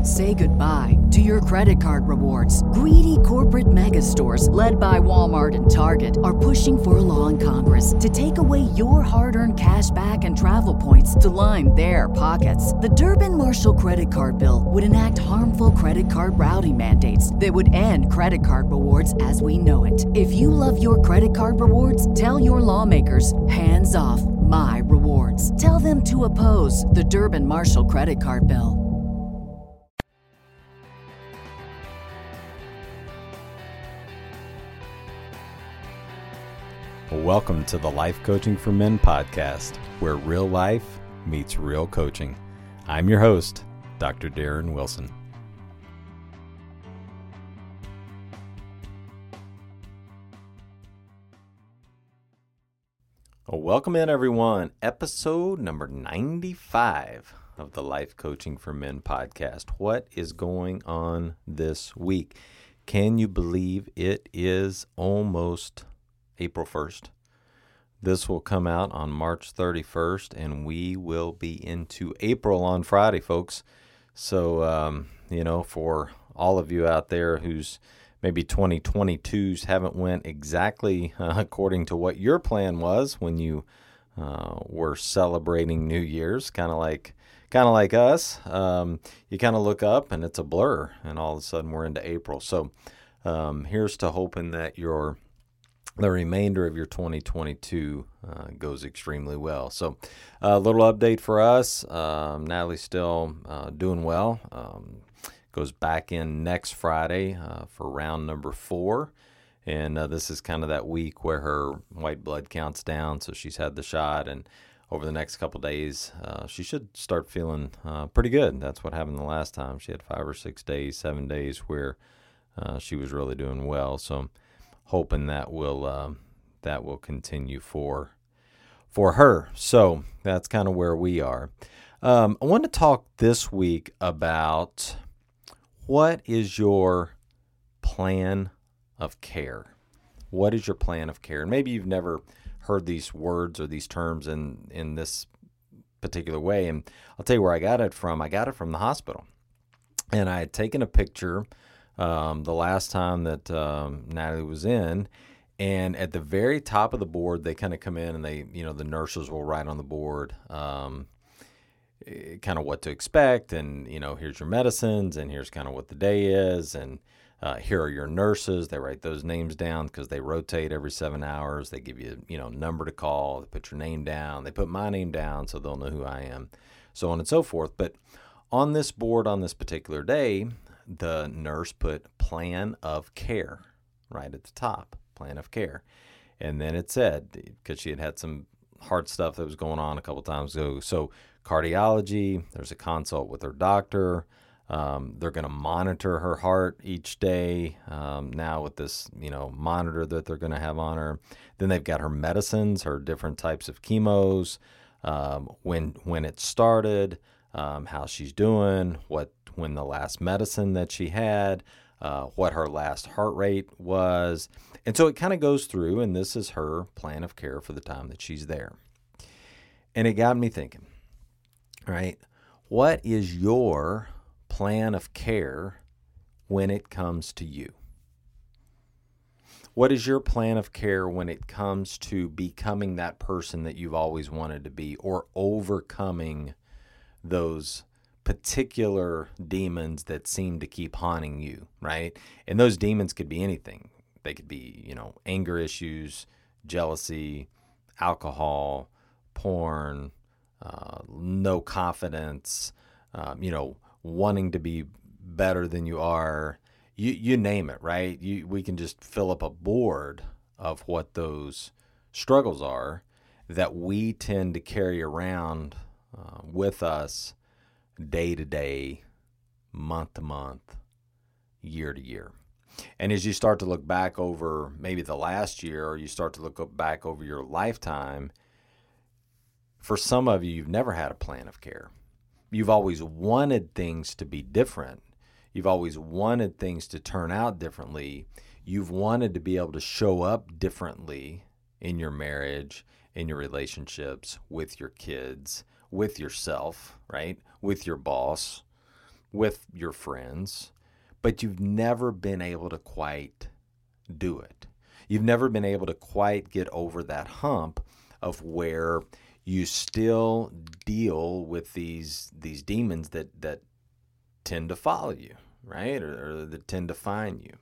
Say goodbye to your credit card rewards. Greedy corporate mega stores, led by Walmart and Target, are pushing for a law in Congress to take away your hard-earned cash back and travel points to line their pockets. The Durbin-Marshall credit card bill would enact harmful credit card routing mandates that would end credit card rewards as we know it. If you love your credit card rewards, tell your lawmakers, hands off my rewards. Tell them to oppose the Durbin-Marshall credit card bill. Welcome to the Life Coaching for Men podcast, where real life meets real coaching. I'm your host, Dr. Darren Wilson. Welcome in, everyone. Episode number 95 of the Life Coaching for Men podcast. What is going on this week? Can you believe it is almost April 1st? This will come out on March 31st, and we will be into April on Friday, folks. So, for all of you out there who's maybe 2022s haven't went exactly according to what your plan was when you were celebrating New Year's, kind of like us, you kind of look up and it's a blur, and all of a sudden we're into April. So here's to hoping that the remainder of your 2022 goes extremely well. So a little update for us. Natalie's still doing well. Goes back in next Friday for round number 4. And this is kind of that week where her white blood count's down. So she's had the shot. And over the next couple days, she should start feeling pretty good. That's what happened the last time. She had 5 or 6 days, 7 days where she was really doing well. So hoping that will continue for her. So that's kind of where we are. I want to talk this week about what is your plan of care. What is your plan of care? And maybe you've never heard these words or these terms in this particular way. And I'll tell you where I got it from. I got it from the hospital, and I had taken a picture the last time that Natalie was in, and at the very top of the board, they kind of come in and they, the nurses will write on the board kind of what to expect, and, here's your medicines, and here's kind of what the day is, and here are your nurses. They write those names down because they rotate every 7 hours. They give you, number to call. They put your name down. They put my name down so they'll know who I am, so on and so forth. But on this board on this particular day, the nurse put plan of care right at the top, plan of care. And then it said, because she had some heart stuff that was going on a couple times ago, so cardiology, there's a consult with her doctor. They're going to monitor her heart each day now with this, monitor that they're going to have on her. Then they've got her medicines, her different types of chemos, when it started, how she's doing, when the last medicine that she had, what her last heart rate was. And so it kind of goes through, and this is her plan of care for the time that she's there. And it got me thinking, right? What is your plan of care when it comes to you? What is your plan of care when it comes to becoming that person that you've always wanted to be, or overcoming those particular demons that seem to keep haunting you, right? And those demons could be anything. They could be, anger issues, jealousy, alcohol, porn, no confidence, wanting to be better than you are. You name it, right? We can just fill up a board of what those struggles are that we tend to carry around with us day to day, month to month, year to year. And as you start to look back over maybe the last year, or you start to look back over your lifetime, for some of you, you've never had a plan of care. You've always wanted things to be different. You've always wanted things to turn out differently. You've wanted to be able to show up differently in your marriage, in your relationships, with your kids, with yourself, right? With your boss, with your friends, but you've never been able to quite do it. You've never been able to quite get over that hump of where you still deal with these demons that tend to follow you, right? Or that tend to find you.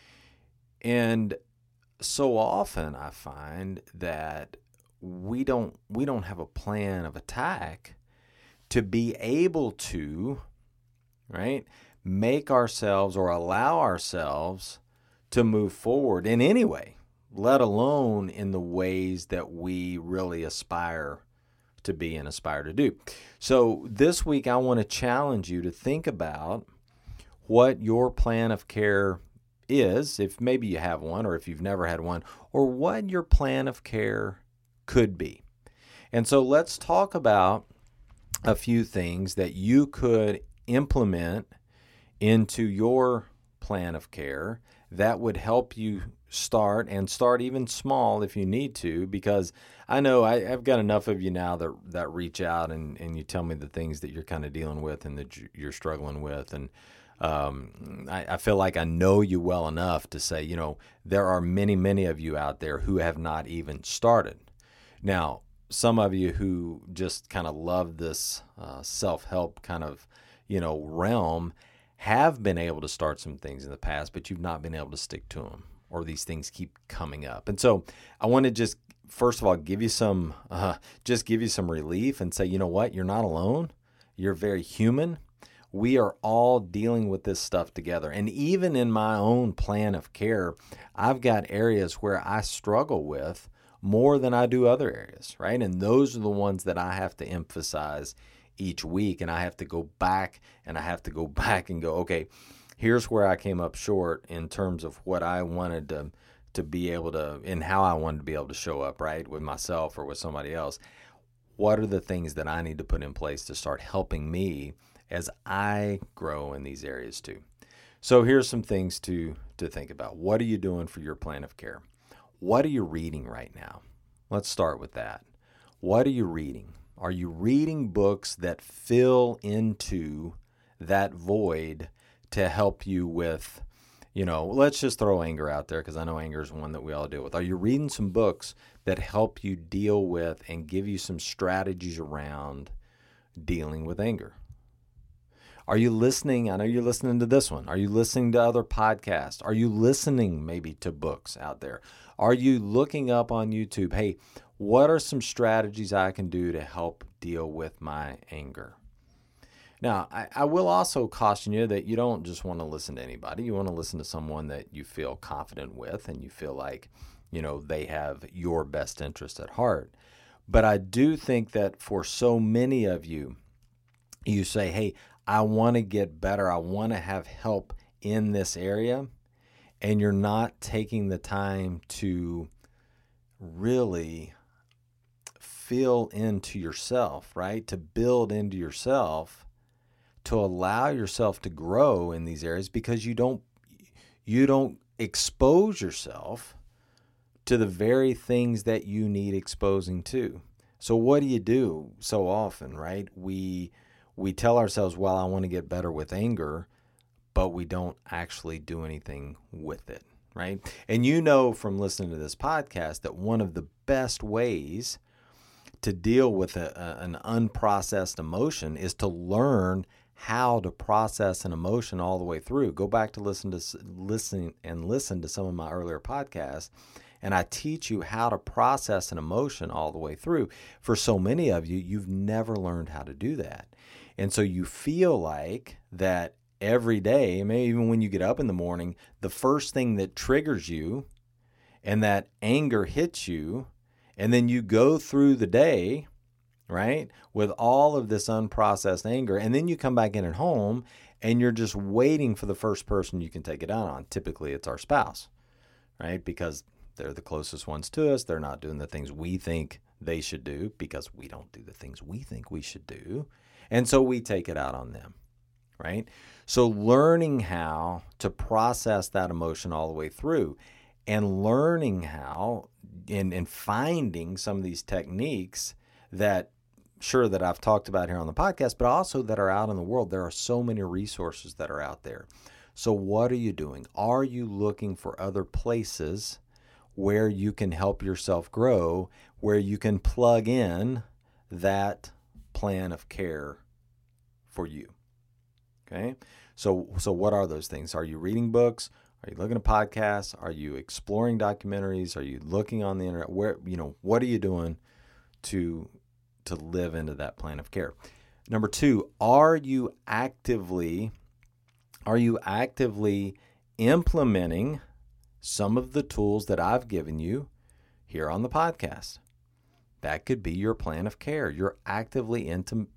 And so often I find that we don't have a plan of attack to be able to, right, make ourselves or allow ourselves to move forward in any way, let alone in the ways that we really aspire to be and aspire to do. So this week, I want to challenge you to think about what your plan of care is, if maybe you have one or if you've never had one, or what your plan of care could be. And so let's talk about a few things that you could implement into your plan of care that would help you start even small if you need to, because I know I've got enough of you now that reach out and you tell me the things that you're kind of dealing with and that you're struggling with. And I feel like I know you well enough to say, there are many, many of you out there who have not even started. Now, some of you who just kind of love this self-help kind of, realm have been able to start some things in the past, but you've not been able to stick to them, or these things keep coming up. And so I want to just, first of all, give you some relief and say, you know what? You're not alone. You're very human. We are all dealing with this stuff together. And even in my own plan of care, I've got areas where I struggle with more than I do other areas, right? And those are the ones that I have to emphasize each week. And I have to go back and go, okay, here's where I came up short in terms of what I wanted to be able to, and how I wanted to be able to show up, right, with myself or with somebody else. What are the things that I need to put in place to start helping me as I grow in these areas too? So here's some things to think about. What are you doing for your plan of care? What are you reading right now? Let's start with that. What are you reading? Are you reading books that fill into that void to help you with, let's just throw anger out there because I know anger is one that we all deal with. Are you reading some books that help you deal with and give you some strategies around dealing with anger? Are you listening? I know you're listening to this one. Are you listening to other podcasts? Are you listening maybe to books out there? Are you looking up on YouTube, hey, what are some strategies I can do to help deal with my anger? Now, I will also caution you that you don't just want to listen to anybody. You want to listen to someone that you feel confident with and you feel like, they have your best interest at heart. But I do think that for so many of you, you say, hey, I want to get better. I want to have help in this area. And you're not taking the time to really feel into yourself, right? To build into yourself, to allow yourself to grow in these areas, because you don't expose yourself to the very things that you need exposing to. So what do you do so often, right? We tell ourselves, well, I want to get better with anger, but we don't actually do anything with it, right? And from listening to this podcast that one of the best ways to deal with an unprocessed emotion is to learn how to process an emotion all the way through. Go back to listen to some of my earlier podcasts, and I teach you how to process an emotion all the way through. For so many of you, you've never learned how to do that. And so you feel like that every day, maybe even when you get up in the morning, the first thing that triggers you and that anger hits you, and then you go through the day, right, with all of this unprocessed anger, and then you come back in at home and you're just waiting for the first person you can take it out on. Typically, it's our spouse, right, because they're the closest ones to us. They're not doing the things we think they should do because we don't do the things we think we should do. And so we take it out on them, right? So learning how to process that emotion all the way through, and learning how and finding some of these techniques that sure that I've talked about here on the podcast, but also that are out in the world. There are so many resources that are out there. So what are you doing? Are you looking for other places where you can help yourself grow, where you can plug in that plan of care for you? Okay? So what are those things? Are you reading books? Are you looking at podcasts? Are you exploring documentaries? Are you looking on the internet? Where, what are you doing to live into that plan of care? Number 2, are you actively implementing some of the tools that I've given you here on the podcast? That could be your plan of care. You're actively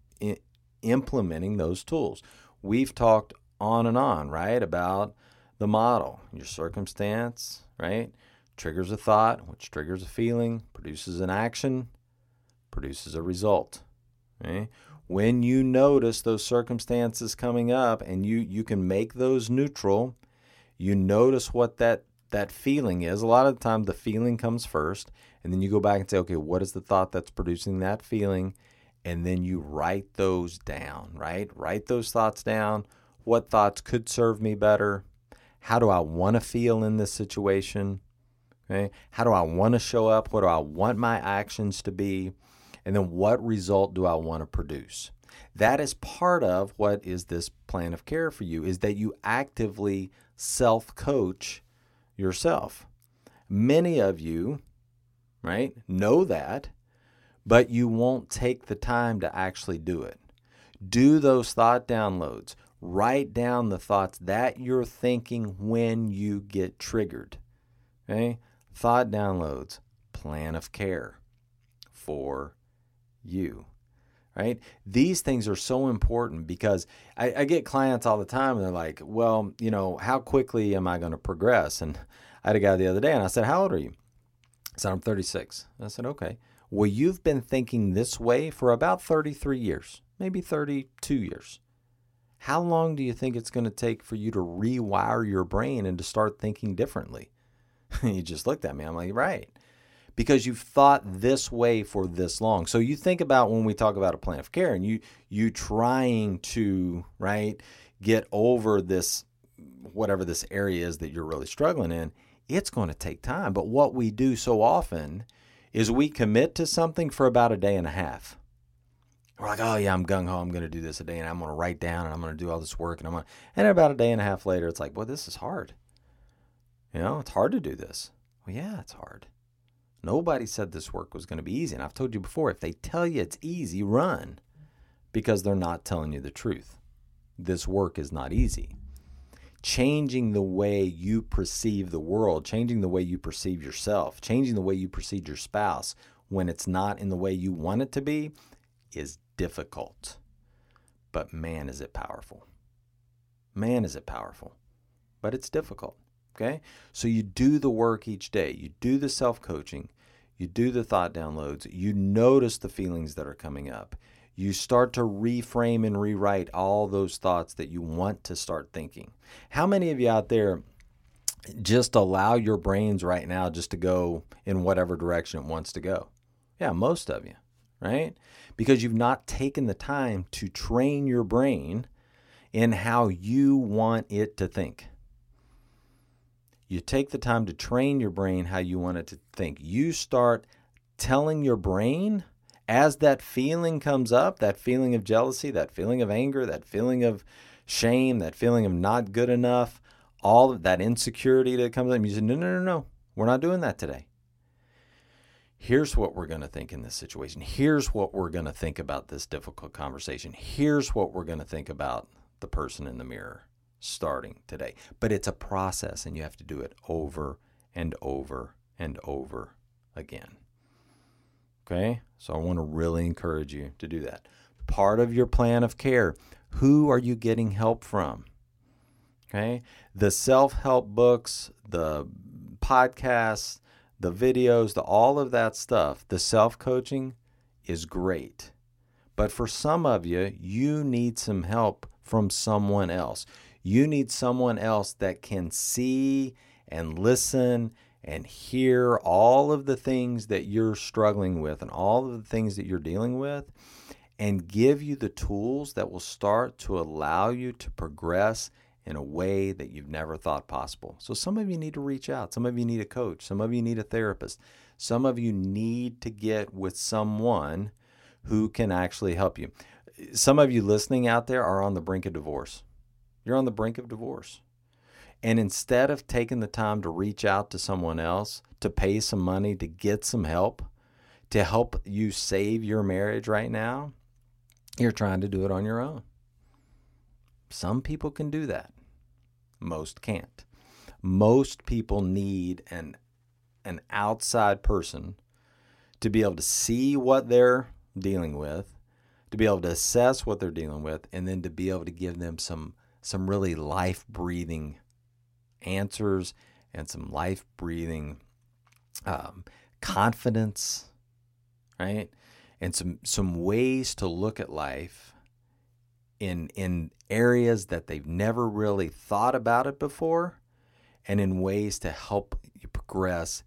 implementing those tools. We've talked on and on, right, about the model. Your circumstance, right, triggers a thought, which triggers a feeling, produces an action, produces a result. Okay? When you notice those circumstances coming up and you can make those neutral, you notice what that feeling is. A lot of the time the feeling comes first, and then you go back and say, okay, what is the thought that's producing that feeling? And then you write those down, right? Write those thoughts down. What thoughts could serve me better? How do I want to feel in this situation? Okay? How do I want to show up? What do I want my actions to be? And then what result do I want to produce? That is part of what is this plan of care for you, is that you actively self-coach yourself. Many of you, right, know that, but you won't take the time to actually do it. Do those thought downloads. Write down the thoughts that you're thinking when you get triggered. Okay? Thought downloads, plan of care for you. Right? These things are so important because I get clients all the time and they're like, well, how quickly am I going to progress? And I had a guy the other day and I said, how old are you? He said, I'm 36. I said, okay. Well, you've been thinking this way for about 33 years, maybe 32 years. How long do you think it's going to take for you to rewire your brain and to start thinking differently? He just looked at me. I'm like, right. Because you've thought this way for this long. So you think about when we talk about a plan of care and you trying to, right, get over this, whatever this area is that you're really struggling in, it's going to take time. But what we do so often is we commit to something for about a day and a half. We're like, oh yeah, I'm gung-ho, I'm going to do this a day, and I'm going to write down, and I'm going to do all this work, and about a day and a half later, it's like, boy, this is hard. It's hard to do this. Well, yeah, it's hard. Nobody said this work was going to be easy, and I've told you before, if they tell you it's easy, run, because they're not telling you the truth. This work is not easy. Changing the way you perceive the world, changing the way you perceive yourself, changing the way you perceive your spouse when it's not in the way you want it to be is difficult. But man, is it powerful. Man, is it powerful. But it's difficult. Okay? So you do the work each day. You do the self-coaching. You do the thought downloads. You notice the feelings that are coming up. You start to reframe and rewrite all those thoughts that you want to start thinking. How many of you out there just allow your brains right now just to go in whatever direction it wants to go? Yeah, most of you, right? Because you've not taken the time to train your brain in how you want it to think. You take the time to train your brain how you want it to think. You start telling your brain, as that feeling comes up, that feeling of jealousy, that feeling of anger, that feeling of shame, that feeling of not good enough, all of that insecurity that comes up, you say, no, we're not doing that today. Here's what we're going to think in this situation. Here's what we're going to think about this difficult conversation. Here's what we're going to think about the person in the mirror starting today. But it's a process, and you have to do it over and over and over again. Okay? So I want to really encourage you to do that. Part of your plan of care, who are you getting help from? Okay? The self-help books, the podcasts, the videos, all of that stuff, the self-coaching is great. But for some of you, you need some help from someone else. You need someone else that can see and listen and hear all of the things that you're struggling with and all of the things that you're dealing with, and give you the tools that will start to allow you to progress in a way that you've never thought possible. So some of you need to reach out. Some of you need a coach. Some of you need a therapist. Some of you need to get with someone who can actually help you. Some of you listening out there are on the brink of divorce. You're on the brink of divorce. And instead of taking the time to reach out to someone else, to pay some money, to get some help, to help you save your marriage right now, you're trying to do it on your own. Some people can do that. Most can't. Most people need an outside person to be able to see what they're dealing with, to be able to assess what they're dealing with, and then to be able to give them some really life-breathing answers and some life-breathing confidence, right? And some ways to look at life in areas that they've never really thought about it before, and in ways to help you progress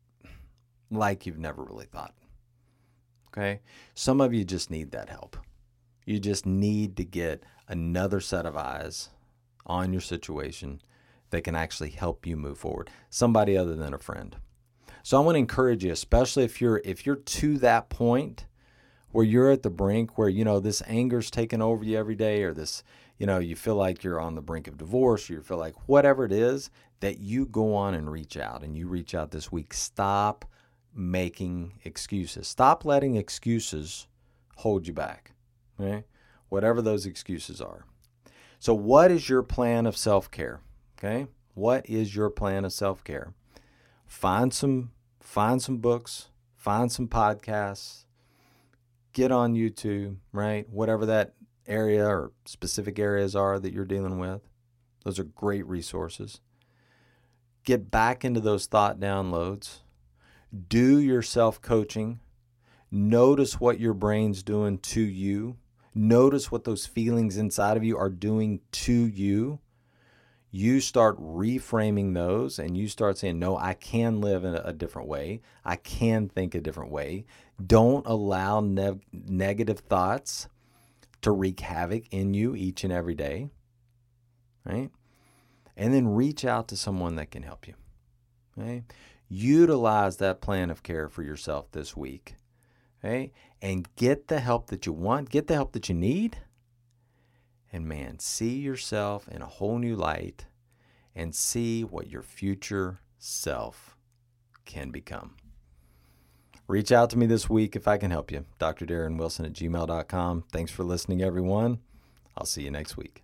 like you've never really thought. Okay? Some of you just need that help. You just need to get another set of eyes on your situation that can actually help you move forward. Somebody other than a friend. So I want to encourage you, especially if you're to that point where you're at the brink where, this anger's taking over you every day, or this, you feel like you're on the brink of divorce, or you feel like whatever it is, that you go on and reach out, and you reach out this week. Stop making excuses. Stop letting excuses hold you back, okay? Whatever those excuses are. So what is your plan of self-care? Okay? What is your plan of self-care? Find some books, find some podcasts, get on YouTube, right? Whatever that area or specific areas are that you're dealing with. Those are great resources. Get back into those thought downloads. Do your self-coaching. Notice what your brain's doing to you. Notice what those feelings inside of you are doing to you. You start reframing those, and you start saying, no, I can live in a different way. I can think a different way. Don't allow negative thoughts to wreak havoc in you each and every day, right? And then reach out to someone that can help you, okay? Utilize that plan of care for yourself this week, okay? And get the help that you want, get the help that you need. And man, see yourself in a whole new light and see what your future self can become. Reach out to me this week if I can help you. drdarrenwilson@gmail.com. Thanks for listening, everyone. I'll see you next week.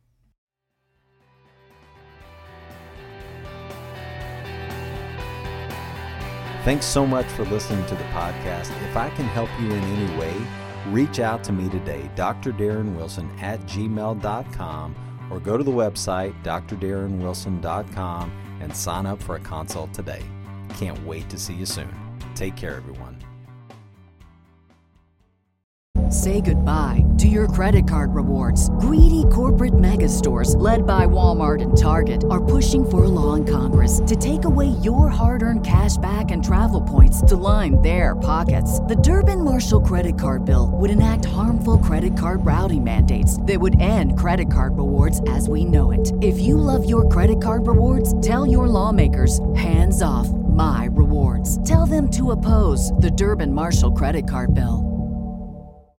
Thanks so much for listening to the podcast. If I can help you in any way, reach out to me today, drdarrenwilson@gmail.com, or go to the website, drdarrenwilson.com, and sign up for a consult today. Can't wait to see you soon. Take care, everyone. Say goodbye to your credit card rewards. Greedy corporate mega stores, led by Walmart and Target, are pushing for a law in Congress to take away your hard-earned cash back and travel points to line their pockets. The Durbin-Marshall credit card bill would enact harmful credit card routing mandates that would end credit card rewards as we know it. If you love your credit card rewards, tell your lawmakers, hands off my rewards. Tell them to oppose the Durbin-Marshall credit card bill.